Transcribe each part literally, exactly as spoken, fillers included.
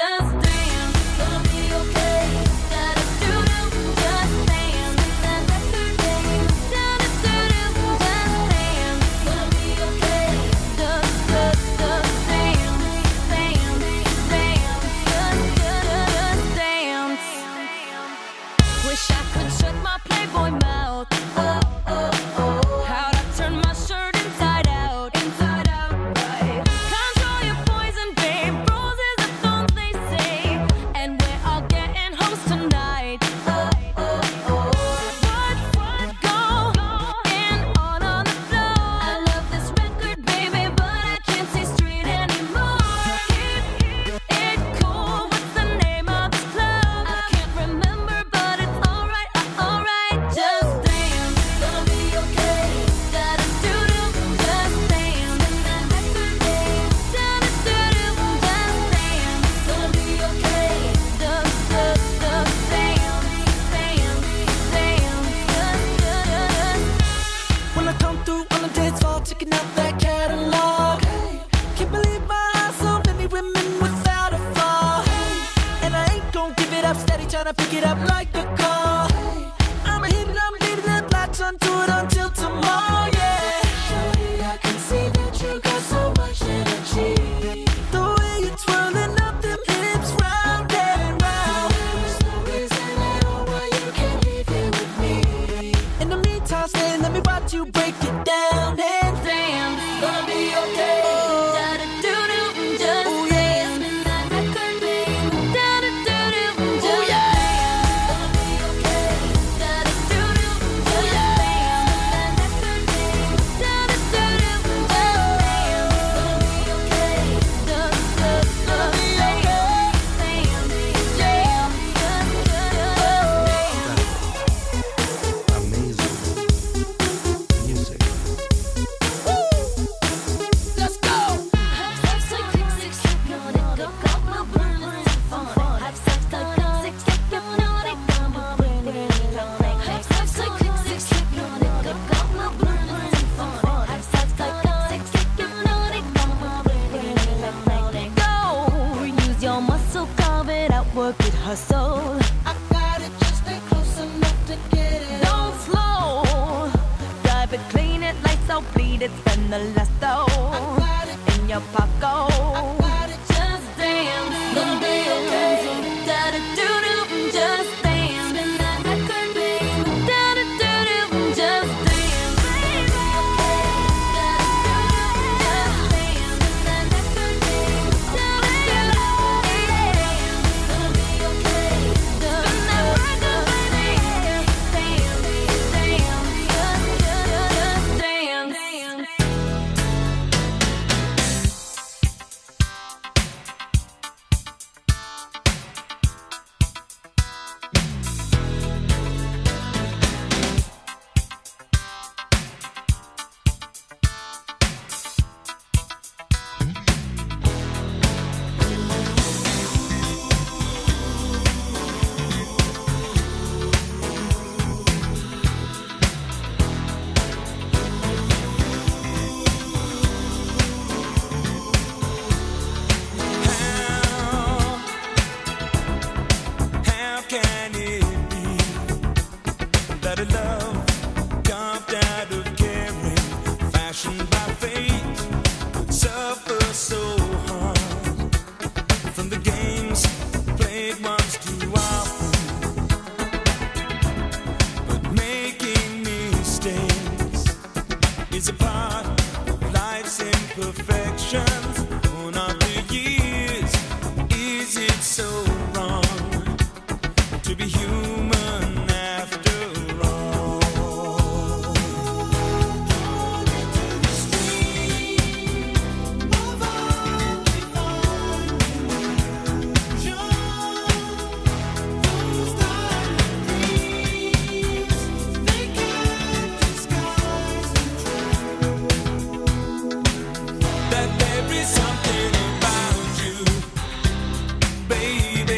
That there is something about you, baby.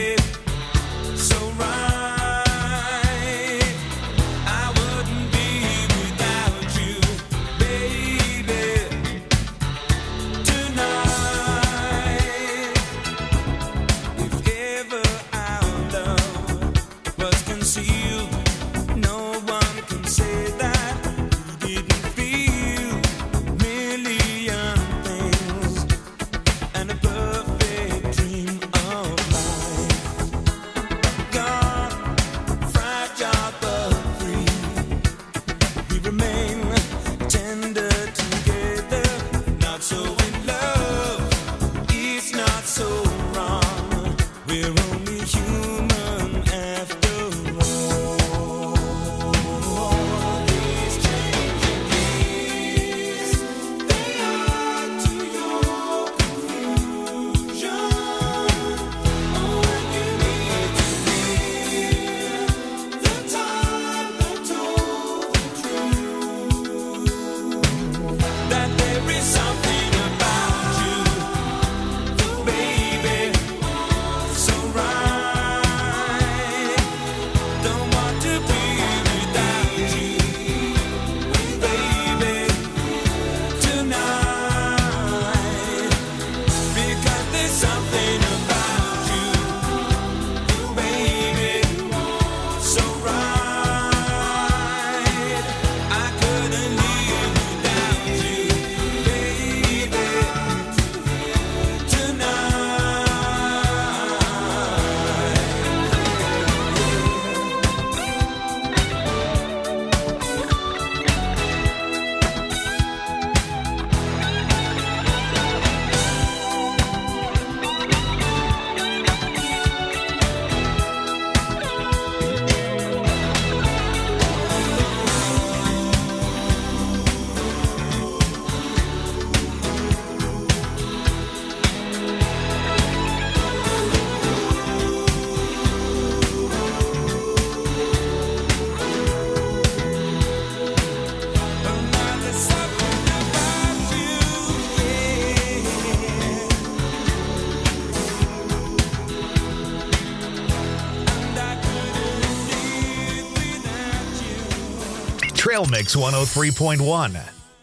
Trail Mix one oh three point one.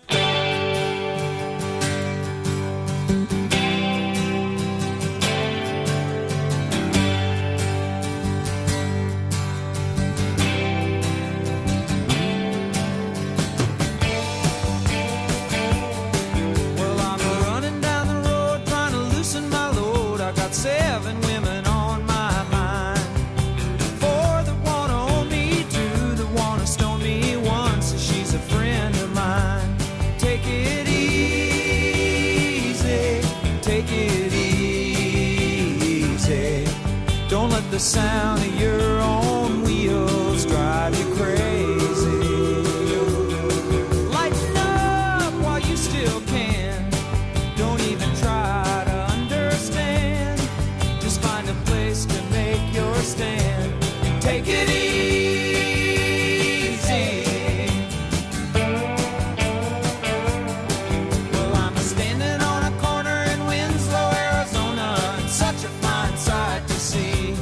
The sound of your own wheels drive you crazy. Lighten up while you still can. Don't even try to understand. Just find a place to make your stand. Take it easy. Well, I'm standing on a corner in Winslow, Arizona, and such a fine sight to see.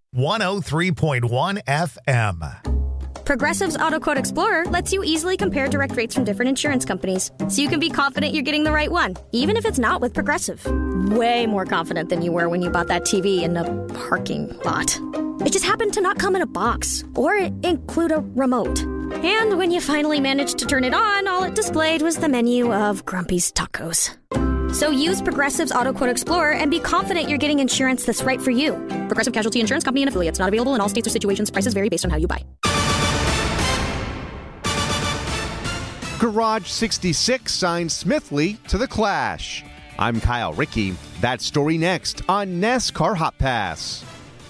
one oh three point one F M. Progressive's Auto Quote Explorer lets you easily compare direct rates from different insurance companies, so you can be confident you're getting the right one, even if it's not with Progressive. Way more confident than you were when you bought that T V in a parking lot. It just happened to not come in a box or include a remote. And when you finally managed to turn it on, all it displayed was the menu of Grumpy's Tacos. So use Progressive's Auto Quote Explorer and be confident you're getting insurance that's right for you. Progressive Casualty Insurance Company and affiliates. Not available in all states or situations. Prices vary based on how you buy. Garage sixty-six signed Smithley to the Clash. I'm Kyle Rickey. That story next on NASCAR Hot Pass.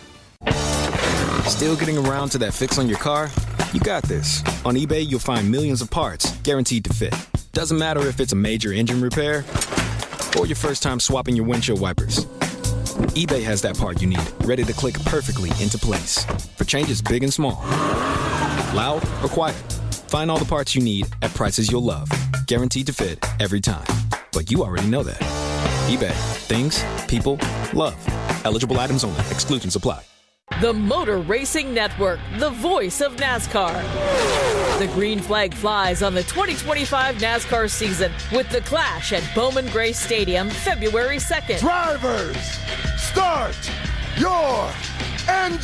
Still getting around to that fix on your car? You got this. On eBay, you'll find millions of parts guaranteed to fit. Doesn't matter if it's a major engine repair or your first time swapping your windshield wipers. eBay has that part you need, ready to click perfectly into place for changes big and small. Loud or quiet, find all the parts you need at prices you'll love. Guaranteed to fit every time. But you already know that. eBay. Things, people, love. Eligible items only. Exclusions apply. The Motor Racing Network, the voice of NASCAR. The green flag flies on the twenty twenty-five NASCAR season with the Clash at Bowman Gray Stadium, February second. Drivers, start your engine!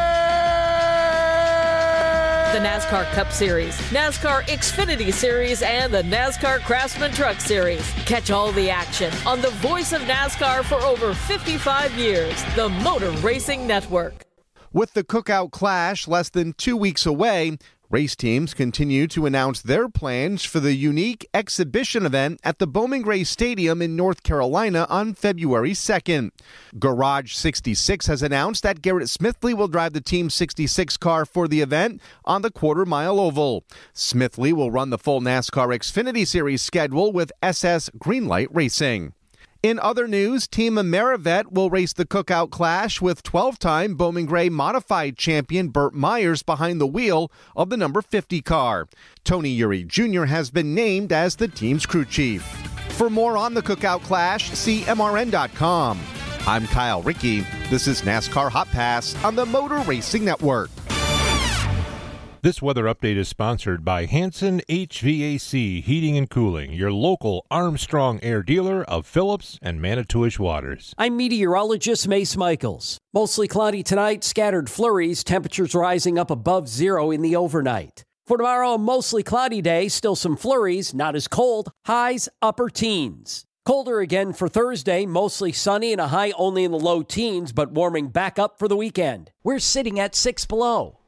The NASCAR Cup Series, NASCAR Xfinity Series, and the NASCAR Craftsman Truck Series. Catch all the action on the voice of NASCAR for over fifty-five years, the Motor Racing Network. With the Cookout Clash less than two weeks away, race teams continue to announce their plans for the unique exhibition event at the Bowman Gray Stadium in North Carolina on February second. Garage sixty-six has announced that Garrett Smithley will drive the Team sixty-six car for the event on the quarter-mile oval. Smithley will run the full NASCAR Xfinity Series schedule with S S Greenlight Racing. In other news, Team Amerivet will race the Cookout Clash with twelve-time Bowman Gray Modified champion Burt Myers behind the wheel of the number fifty car. Tony Uri Junior has been named as the team's crew chief. For more on the Cookout Clash, see M R N dot com. I'm Kyle Rickey. This is NASCAR Hot Pass on the Motor Racing Network. This weather update is sponsored by Hanson H V A C Heating and Cooling, your local Armstrong Air dealer of Phillips and Manitowish Waters. I'm meteorologist Mace Michaels. Mostly cloudy tonight, scattered flurries, temperatures rising up above zero in the overnight. For tomorrow, a mostly cloudy day, still some flurries, not as cold, highs upper teens. Colder again for Thursday, mostly sunny and a high only in the low teens, but warming back up for the weekend. We're sitting at six below.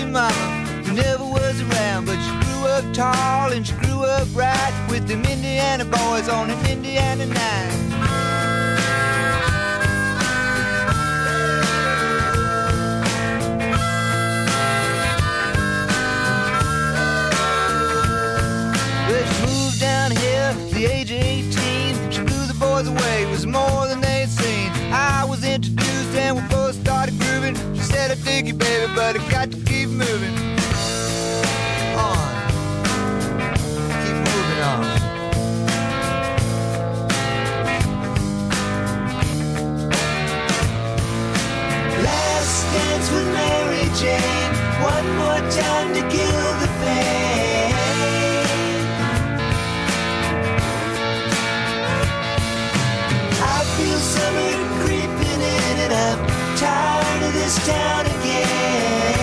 mama who never was around, but she grew up tall and she grew up right with them Indiana boys on an Indiana night. Well, she moved down here at the age of eighteen. She blew the boys away, it was more than they'd seen. I was introduced and we both started grooving. She said, I dig you, baby, but I got to keep moving on. Keep moving on. Last dance with Mary Jane, one more time to kill the pain. I feel summer creeping in and I'm tired of this town again.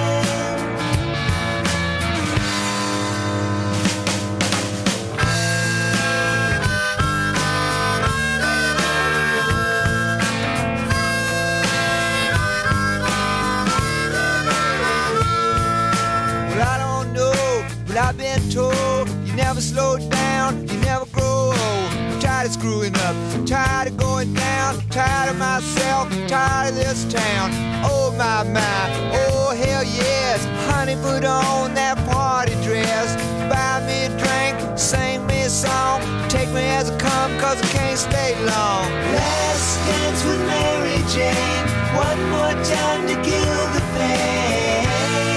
Well, I don't know, but I've been told you never slow down, you never grow old. I'm tired of screwing up, I'm tired of going down, I'm tired of myself, I'm tired of this town. Oh my, my, oh hell yes. Honey, put on that party dress, buy me a drink, sing me a song, take me as I come, cause I can't stay long. Last dance with Mary Jane, one more time to kill the pain.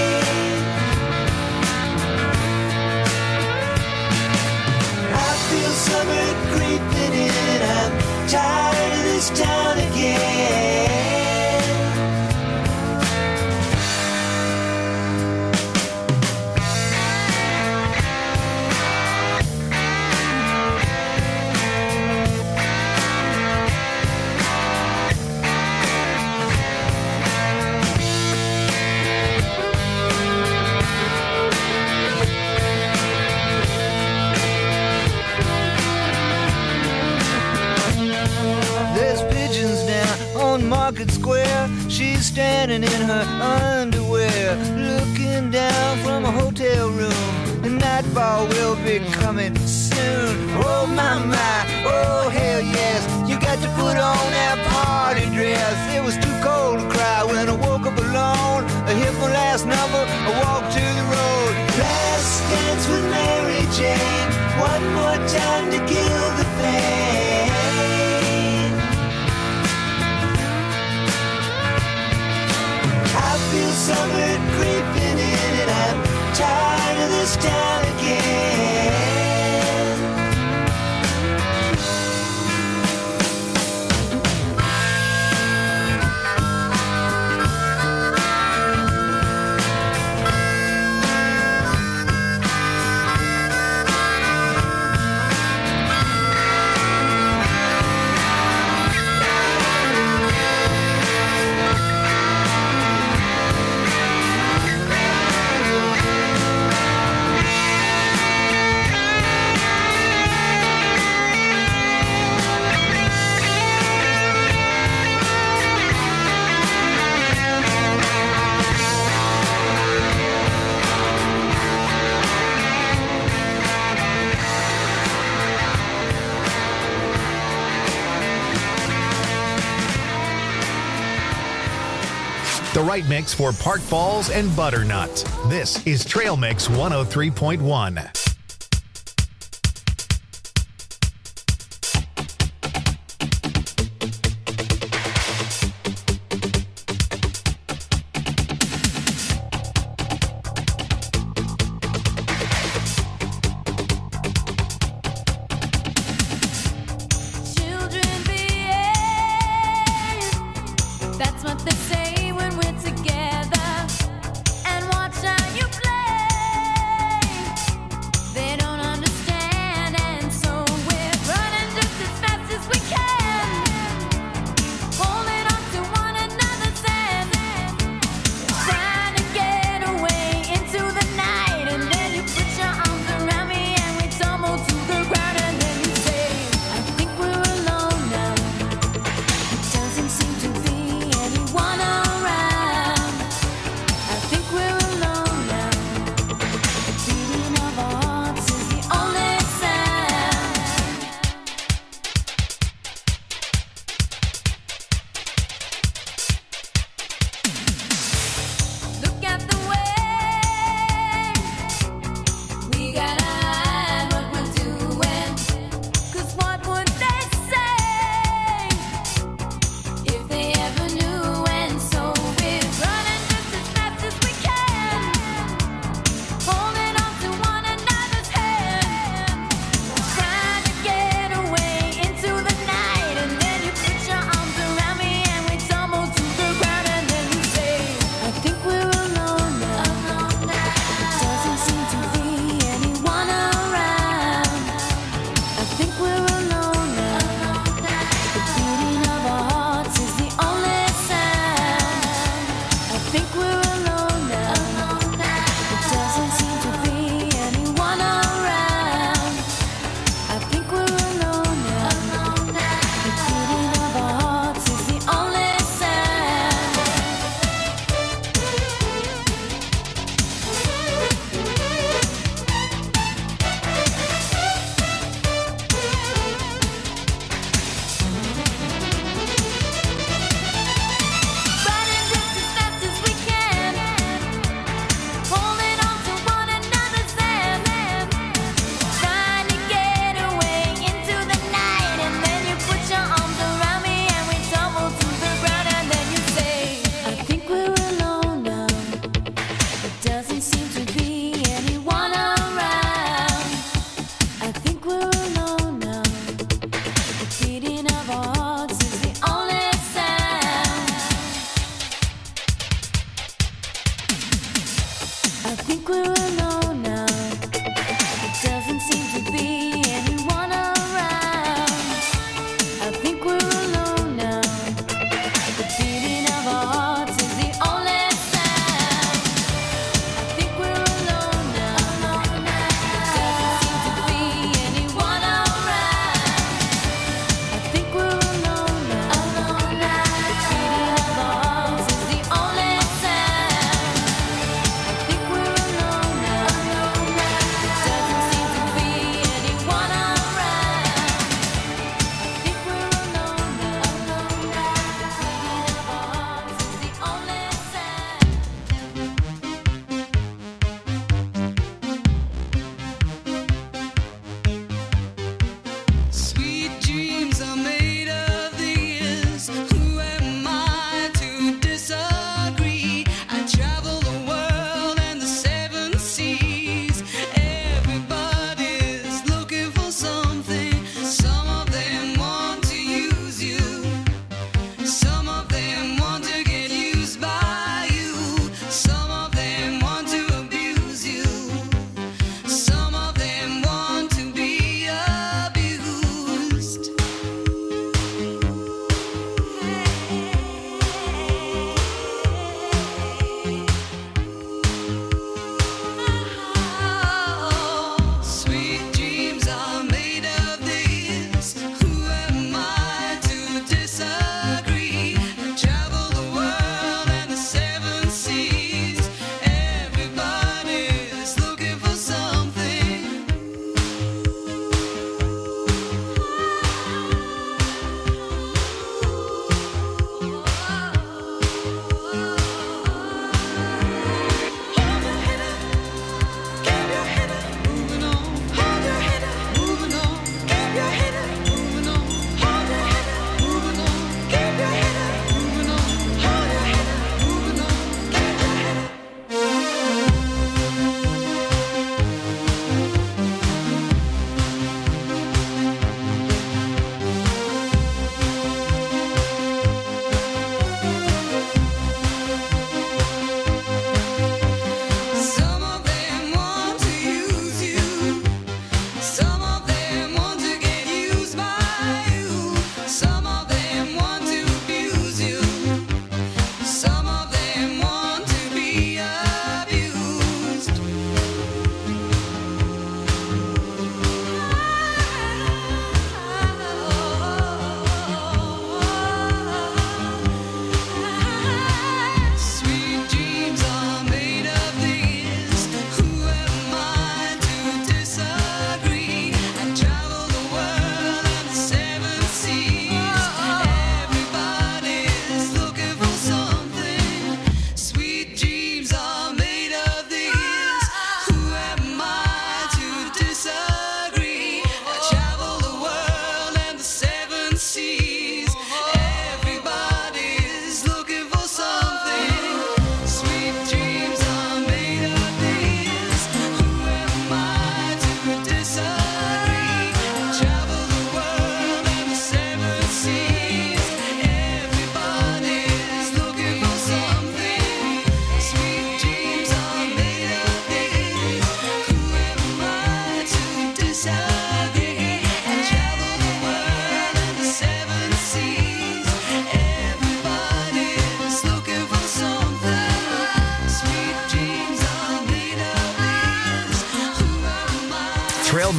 I feel summer creeping in, I'm tired of this town again. Market Square, she's standing in her underwear, looking down from a hotel room. The nightfall will be coming soon. Oh my, my, oh hell yes. You got to put on that party dress. It was too cold to cry when I woke up alone. I hit my last number, I walked to the road. Last dance with Mary Jane, one more time to kill the pain. I feel summer creeping in and I'm tired of this town again. The right mix for Park Falls and Butternut. This is Trail Mix one oh three point one.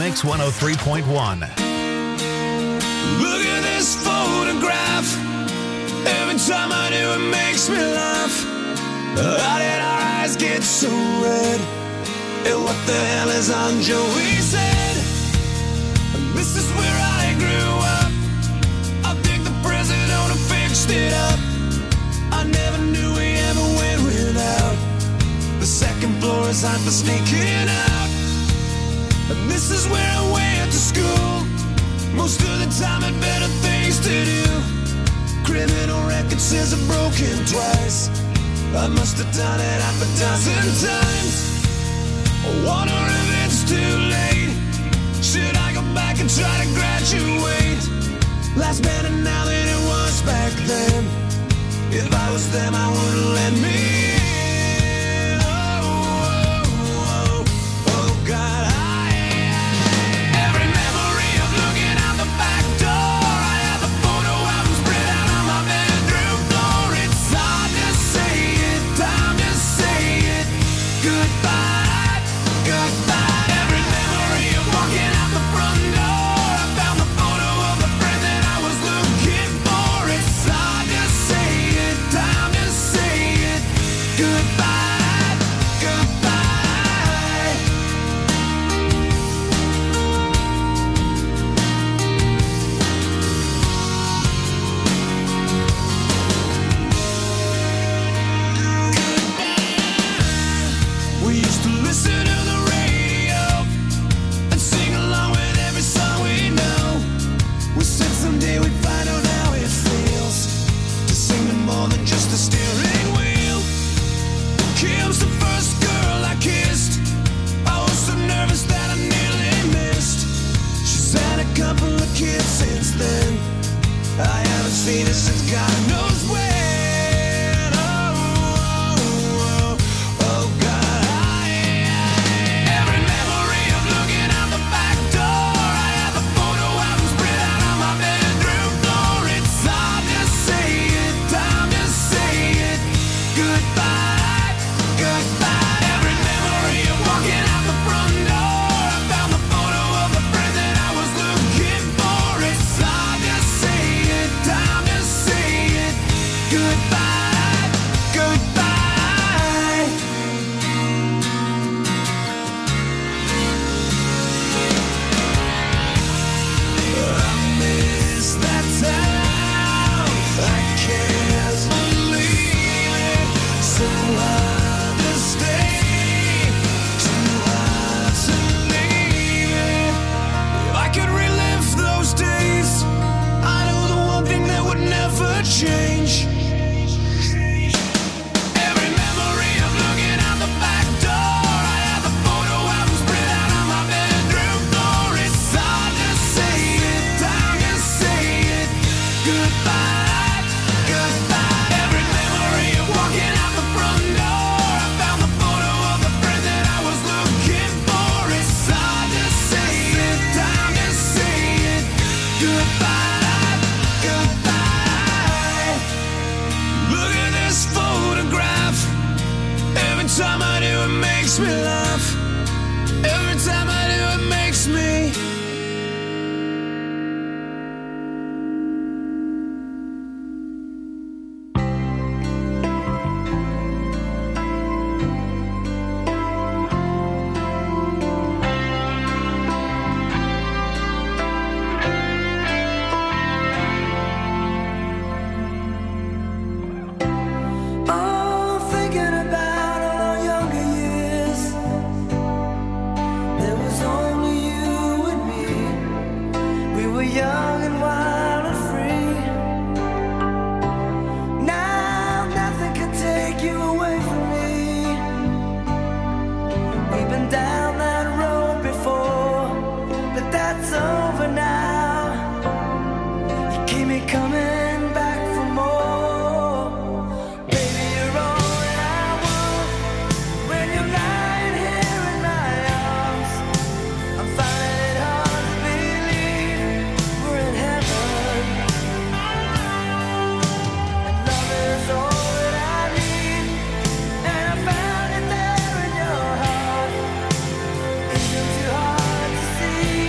Mix one oh three point one. Look at this photograph. Every time I do, it makes me laugh. How did our eyes get so red? And what the hell is on Joey's head? This is where I grew up. I think the president fixed it up. I never knew we ever went without. The second floor is hot for sneaking out. And this is where I went to school. Most of the time had better things to do. Criminal record says I've broken twice. I must have done it half a dozen times. I wonder if it's too late. Should I go back and try to graduate? Life's better now than it was back then. If I was them, I wouldn't let me in. Oh, oh, oh, oh God. I, every memory of looking out the back door. I have the photo album spread out on my bedroom floor. It's hard to say it, time to say it. Goodbye, goodbye. Every memory of walking out the front door. I found the photo of the friend that I was looking for. It's hard to say it, time to say it. Goodbye, goodbye. We used to listen to the radio and sing along with every song we know. We said someday we'd find out how it feels to sing to more than just a steering wheel. Kim's the first girl I kissed. I was so nervous that I nearly missed. She's had a couple of kids since then. I haven't seen her since God knows when. Oh, oh, oh, oh God. I, every memory of looking out the back door. I have the photo album spread out on my bedroom floor. It's hard to say it, time to say it. Goodbye, goodbye. Every memory of walking out the front door. I found the photo of the friend that I was looking for. It's hard to say it, time to say it. Goodbye, goodbye. I miss that town. I can't believe it. So hard to stay, too hard to leave it. If I could relive those days, I know the one thing that would never change. Every memory of looking out the back door. I have the photo album spread out on my bedroom floor. It's hard to say it, time to say it. Goodbye, goodbye. Every memory of walking out the front door. I found the photo of the friend that I was looking for. It's hard to say it, time to say it. Goodbye, goodbye. Look at this photograph. Every time I do, it makes me laugh. Every time I do, it makes me. Oh, thinking about all our younger years. There was only you and me. We were young and wild and free. Now nothing can take you away from me. We've been down that road before, but that's over now. You keep me coming back for more. Baby, you're all that I want. When you're lying here in my arms, I'm finding it hard to believe we're in heaven. And love is all that I need, and I found it there in your heart. Isn't too hard to see.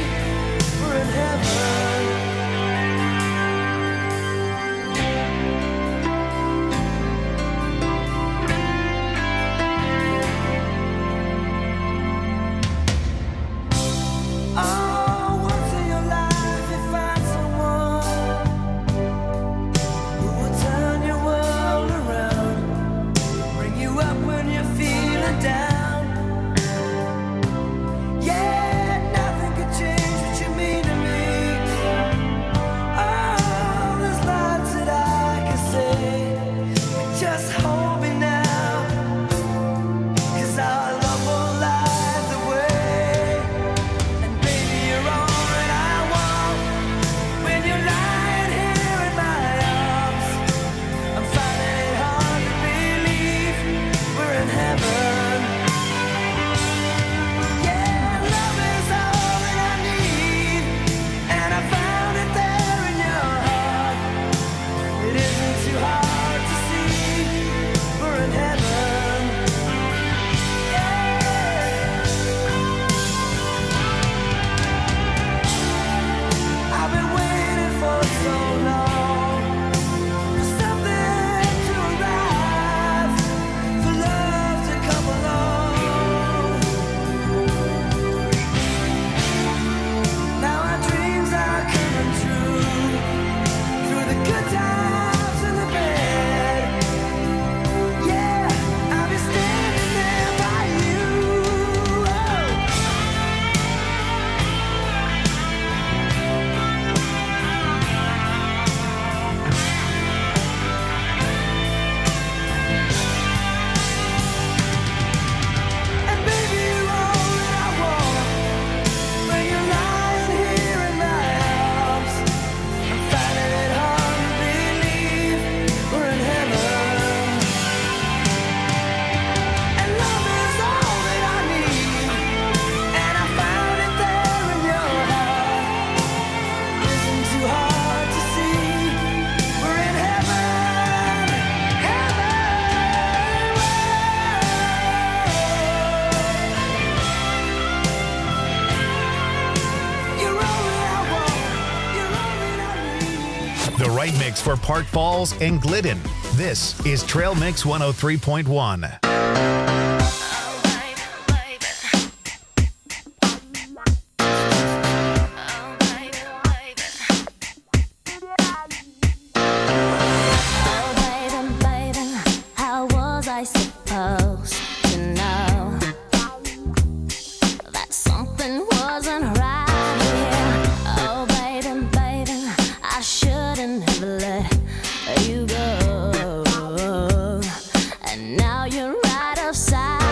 The right mix for Park Falls and Glidden. This is Trail Mix one oh three point one. Now you're right upside.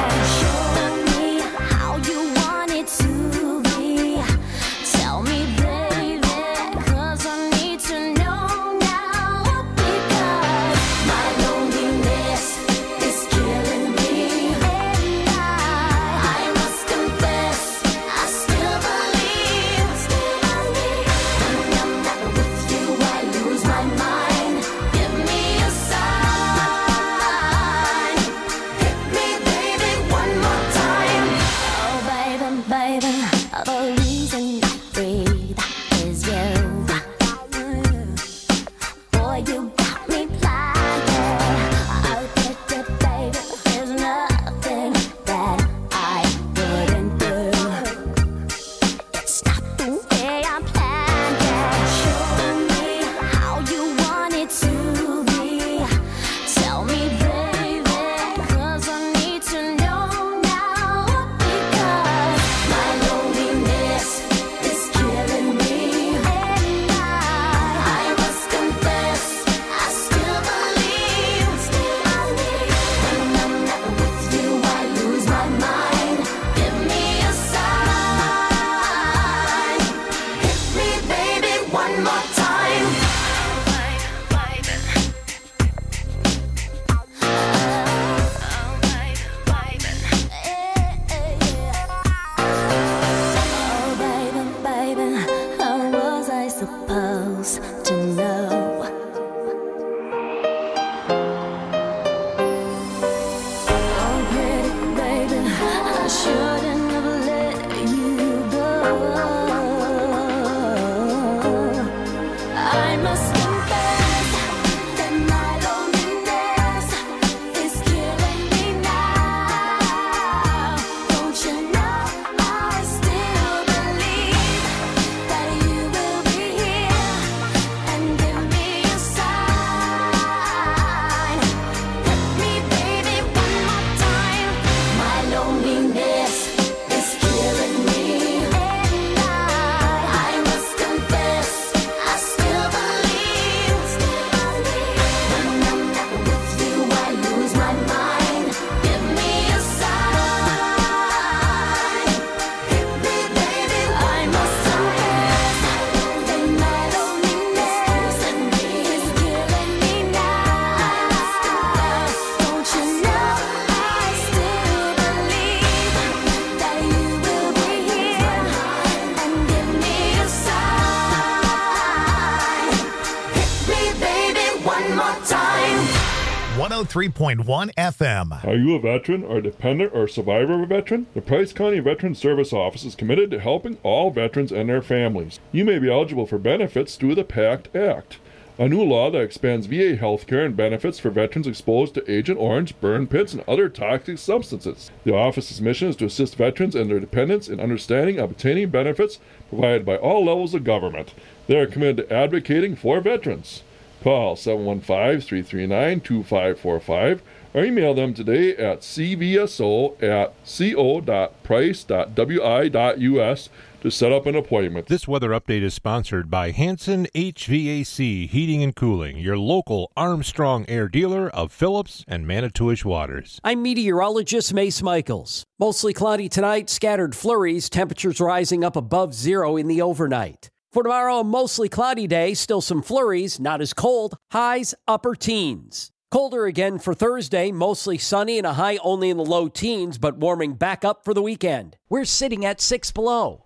one oh three point one F M. Are you a veteran or dependent or survivor of a veteran? The Price County Veteran Service Office is committed to helping all veterans and their families. You may be eligible for benefits through the PACT Act, a new law that expands V A health care and benefits for veterans exposed to Agent Orange, burn pits, and other toxic substances. The office's mission is to assist veterans and their dependents in understanding of obtaining benefits provided by all levels of government. They are committed to advocating for veterans. Call seven one five, three three nine, two five four five or email them today at c v s o at co dot price dot w i dot u s to set up an appointment. This weather update is sponsored by Hanson H V A C Heating and Cooling, your local Armstrong Air dealer of Phillips and Manitowish Waters. I'm meteorologist Mace Michaels. Mostly cloudy tonight, scattered flurries, temperatures rising up above zero in the overnight. For tomorrow, a mostly cloudy day, still some flurries, not as cold, highs upper teens. Colder again for Thursday, mostly sunny and a high only in the low teens, but warming back up for the weekend. We're sitting at six below.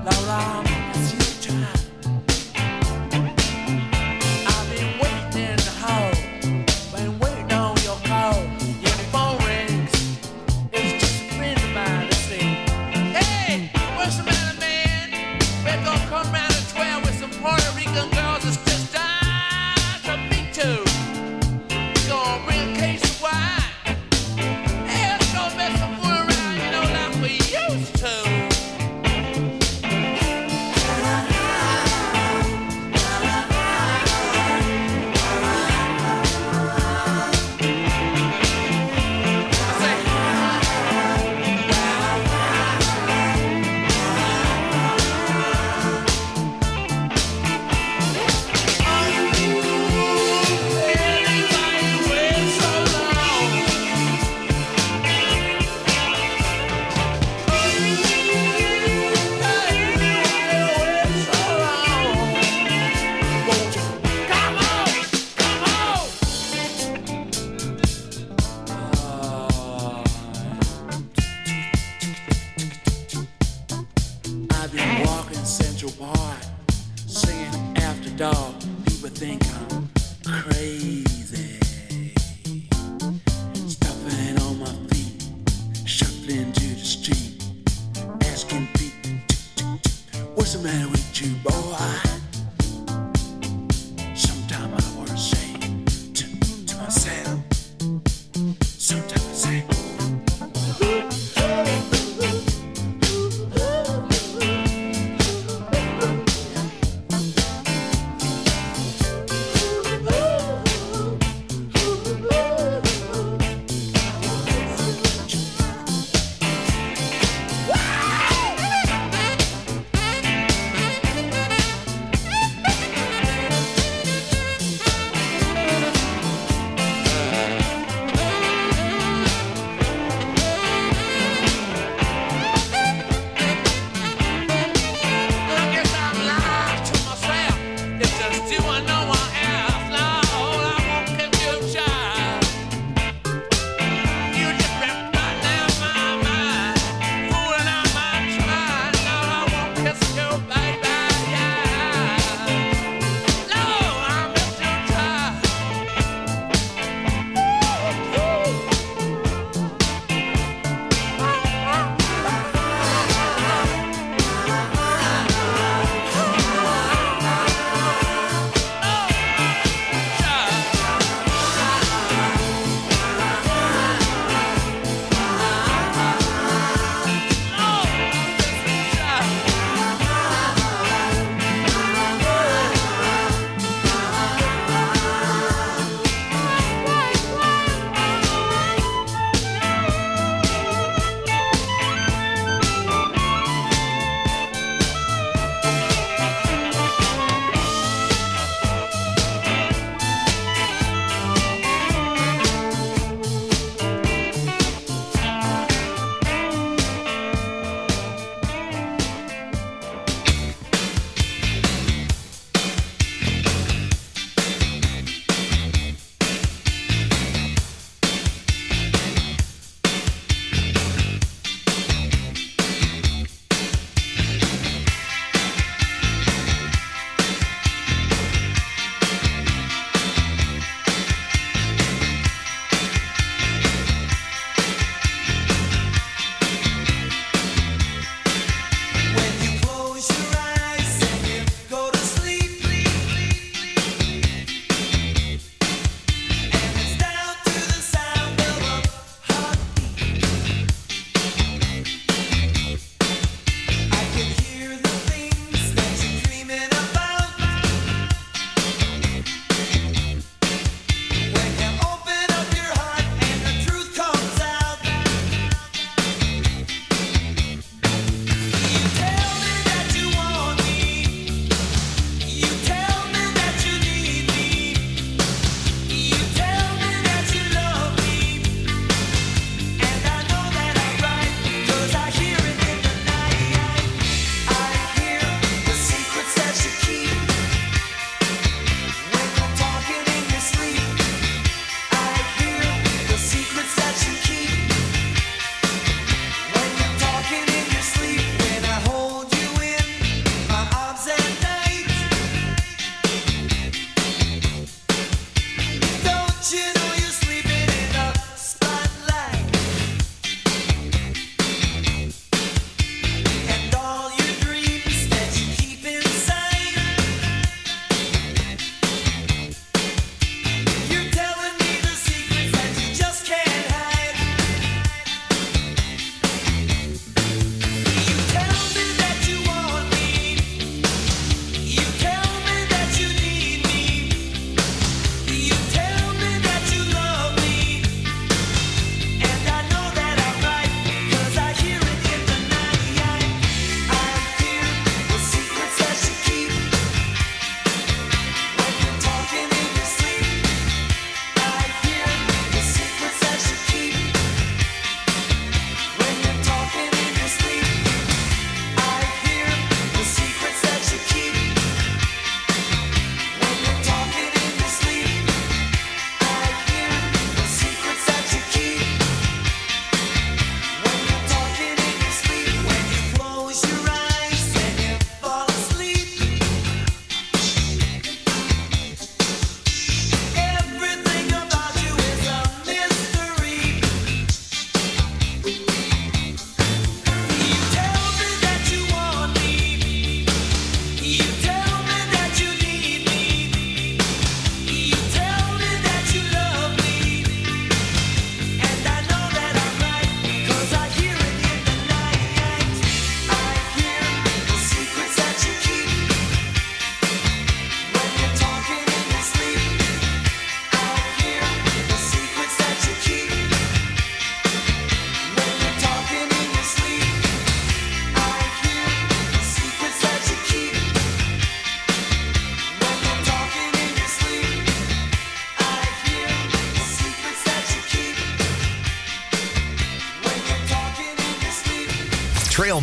Laura, it's your time. I've been waiting in the hall, been waiting on your call. Your phone rings, it's just a friend of mine to say, hey, what's the matter, man? We're gonna come round at twelve with some Puerto Rican girls. It's just time to meet you. We're gonna bring a case of wine. Hey, let's go mess some fool around, you know, like we used to. I've been walking Central Park, singing After Dark. People think I'm crazy. Stuffing on my feet, shuffling to the street, asking people, what's the matter with you, boy? Sometimes I want to say to, to myself, sometimes I say,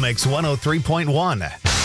Mix one oh three point one.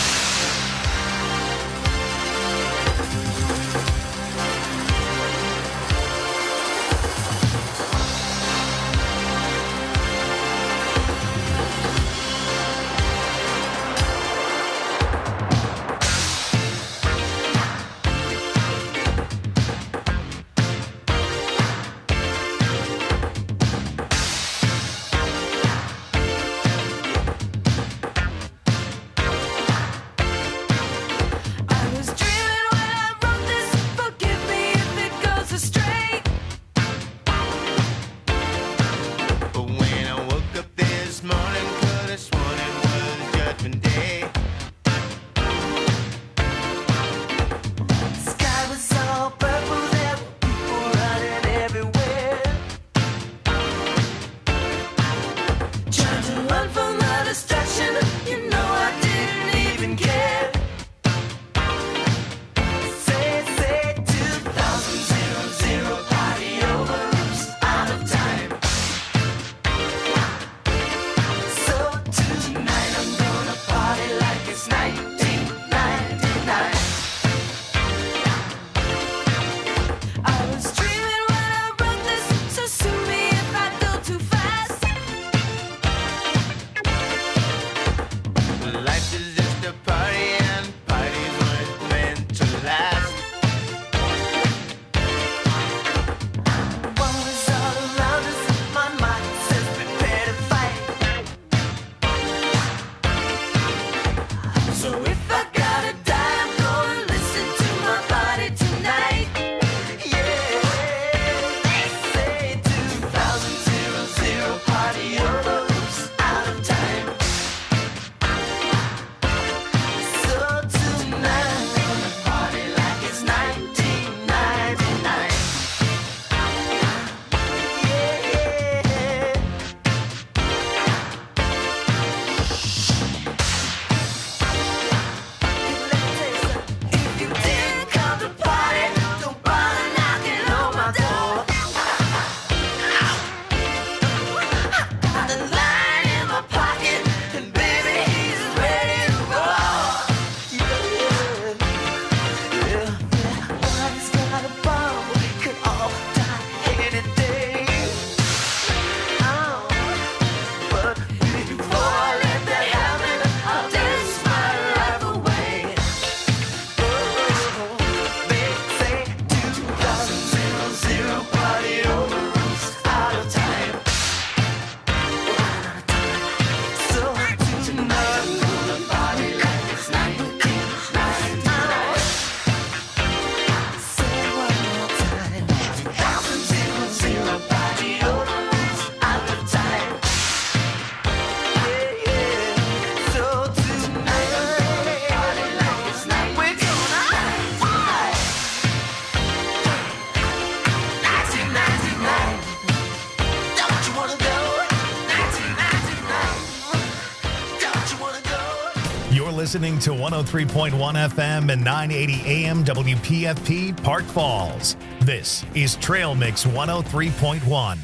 Listening to one oh three point one F M and nine eighty A M W P F P Park Falls. This is Trail Mix one oh three point one.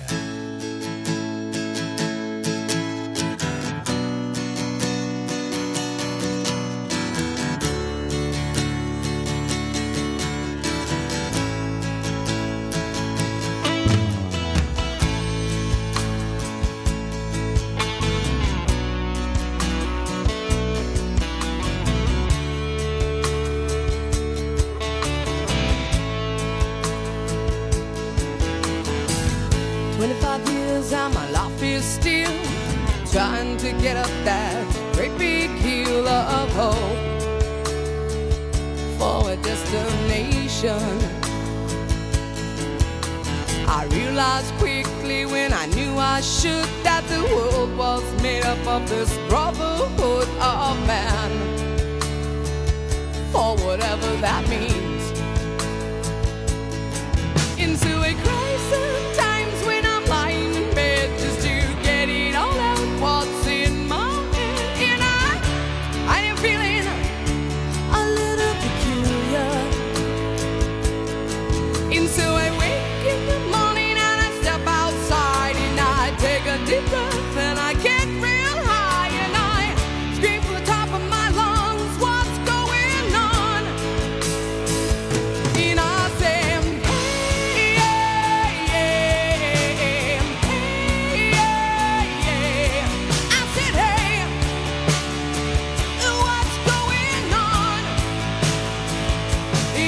twenty-five years and my life is still trying to get up that great big hill of hope for a destination. I realized quickly when I knew I should that the world was made up of this brotherhood of man, for whatever that means.